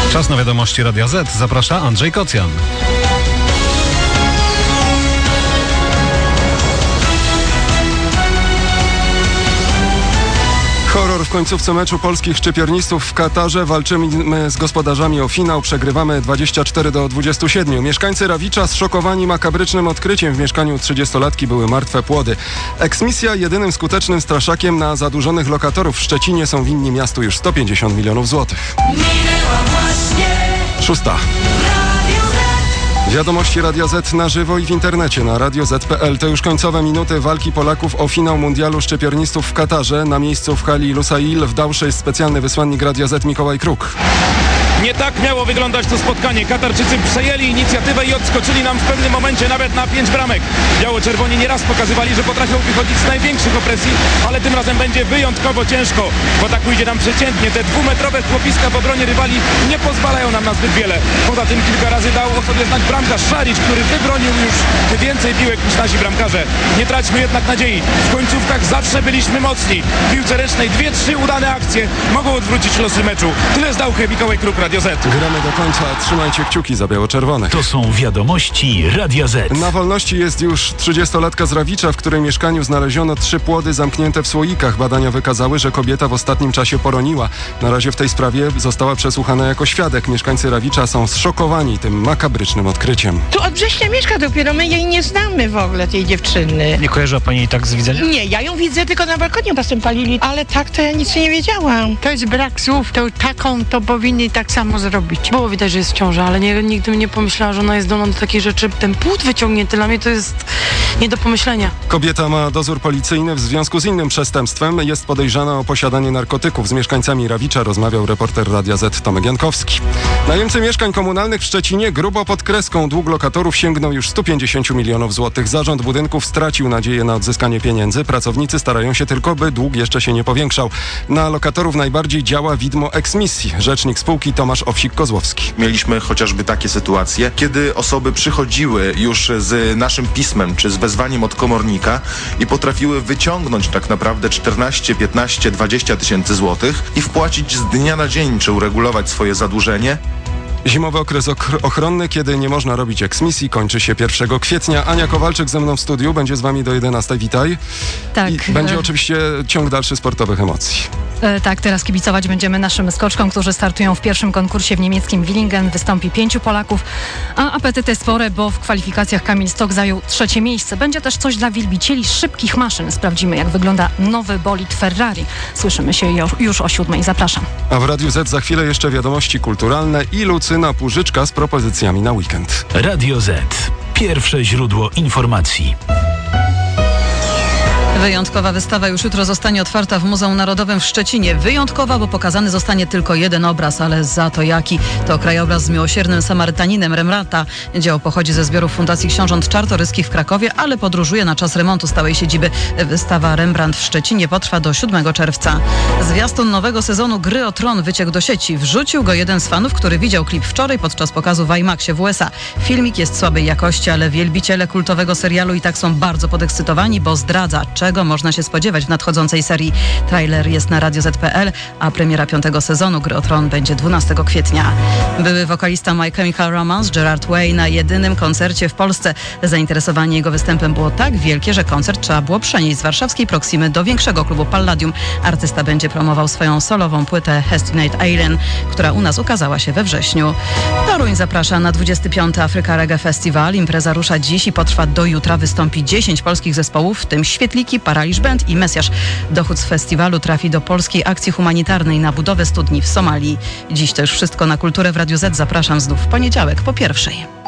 Czas na wiadomości Radia Z. Zaprasza Andrzej Kocjan. Horror w końcówce meczu polskich szczypiornistów w Katarze. Walczymy z gospodarzami o finał. Przegrywamy 24-27. Mieszkańcy Rawicza zszokowani makabrycznym odkryciem. W mieszkaniu 30-latki były martwe płody. Eksmisja jedynym skutecznym straszakiem na zadłużonych lokatorów w Szczecinie. Są winni miastu już 150 milionów złotych. 6. Wiadomości Radia Z na żywo i w internecie na radioz.pl. To już końcowe minuty walki Polaków o finał mundialu szczypiornistów w Katarze. Na miejscu w hali Lusail w Dałsze jest specjalny wysłannik Radia Z Mikołaj Kruk. Nie tak miało wyglądać to spotkanie. Katarczycy przejęli inicjatywę i odskoczyli nam w pewnym momencie nawet na 5 bramek. Biało-czerwoni nieraz pokazywali, że potrafią wychodzić z największych opresji, ale tym razem będzie wyjątkowo ciężko. W ataku idzie nam przeciętnie. Te dwumetrowe chłopiska w obronie rywali nie pozwalają nam na zbyt wiele. Poza tym kilka razy dał o sobie znać bramkarz Szarić, który wybronił już więcej piłek niż nasi bramkarze. Nie traćmy jednak nadziei. W końcówkach zawsze byliśmy mocni. W piłce ręcznej 2-3 udane akcje mogą odwrócić losy meczu. Tyle zdał Mikołaj Kruk, Radio Z. Gramy do końca. Trzymajcie kciuki za biało-czerwonych. To są wiadomości Radia Z. Na wolności jest już 30-latka z Rawicza, w której mieszkaniu znaleziono 3 płody zamknięte w słoikach. Badania wykazały, że kobieta w ostatnim czasie poroniła. Na razie w tej sprawie została przesłuchana jako świadek. Mieszkańcy Rawicza są zszokowani tym makabrycznym odkryciem. Tu od września mieszka dopiero, my jej nie znamy w ogóle, tej dziewczyny. Nie kojarzyła pani jej tak z widzenia? Nie, ja ją widzę tylko na balkonie, czasem palili, ale tak to ja nic nie wiedziałam. To jest brak słów, to taką to powinni tak samo zrobić. Było widać, że jest w ciąży, ale nigdy bym nie pomyślała, że ona jest zdolna do takich rzeczy. Ten płód wyciągnięty, dla mnie to jest nie do pomyślenia. Kobieta ma dozór policyjny w związku z innym przestępstwem. Jest podejrzana o posiadanie narkotyków. Z mieszkańcami Rawicza rozmawiał reporter Radia Z Tomek Jankowski. Najemcy mieszkań komunalnych w Szczecinie grubo pod kreską. Dług lokatorów sięgnął już 150 milionów złotych. Zarząd budynków stracił nadzieję na odzyskanie pieniędzy. Pracownicy starają się tylko, by dług jeszcze się nie powiększał. Na lokatorów najbardziej działa widmo eksmisji. Rzecznik spółki Tomasz Owsik-Kozłowski. Mieliśmy chociażby takie sytuacje, kiedy osoby przychodziły już z naszym pismem czy z wezwaniem od komornika i potrafiły wyciągnąć tak naprawdę 14, 15, 20 tysięcy złotych i wpłacić z dnia na dzień, czy uregulować swoje zadłużenie. Zimowy okres ochronny, kiedy nie można robić eksmisji, kończy się 1 kwietnia. Ania Kowalczyk ze mną w studiu, będzie z wami do 11. Witaj. Tak. I będzie oczywiście ciąg dalszy sportowych emocji. Tak, teraz kibicować będziemy naszym skoczkom, którzy startują w pierwszym konkursie w niemieckim Willingen. Wystąpi 5 Polaków, a apetyty spore, bo w kwalifikacjach Kamil Stok zajął 3. miejsce. Będzie też coś dla wielbicieli szybkich maszyn. Sprawdzimy, jak wygląda nowy bolid Ferrari. Słyszymy się już o 7. Zapraszam. A w Radiu Z za chwilę jeszcze wiadomości kulturalne i Lucyna Płużyczka z propozycjami na weekend. Radio Z. Pierwsze źródło informacji. Wyjątkowa wystawa już jutro zostanie otwarta w Muzeum Narodowym w Szczecinie. Wyjątkowa, bo pokazany zostanie tylko jeden obraz, ale za to jaki? To krajobraz z miłosiernym Samarytaninem Rembrandta. Dzieło pochodzi ze zbiorów Fundacji Książąt Czartoryskich w Krakowie, ale podróżuje na czas remontu stałej siedziby. Wystawa Rembrandt w Szczecinie potrwa do 7 czerwca. Zwiastun nowego sezonu Gry o Tron wyciekł do sieci. Wrzucił go jeden z fanów, który widział klip wczoraj podczas pokazu w IMAXie w USA. Filmik jest słabej jakości, ale wielbiciele kultowego serialu i tak są bardzo podekscytowani, bo zdradza, czego można się spodziewać w nadchodzącej serii. Trailer jest na radioz.pl, a premiera 5. sezonu Gry o Tron będzie 12 kwietnia. Były wokalista My Chemical Romance Gerard Way na jedynym koncercie w Polsce. Zainteresowanie jego występem było tak wielkie, że koncert trzeba było przenieść z warszawskiej Proximy do większego klubu Palladium. Artysta będzie promował swoją solową płytę Estimate Alien, która u nas ukazała się we wrześniu. Toruń zaprasza na 25. Africa Reggae Festival. Impreza rusza dziś i potrwa do jutra. Wystąpi 10 polskich zespołów, w tym Świetliki, Paraliż Band i Mesjasz. Dochód z festiwalu trafi do polskiej akcji humanitarnej na budowę studni w Somalii. Dziś to już wszystko na Kulturę w Radiu Z. Zapraszam znów w poniedziałek po 1:00.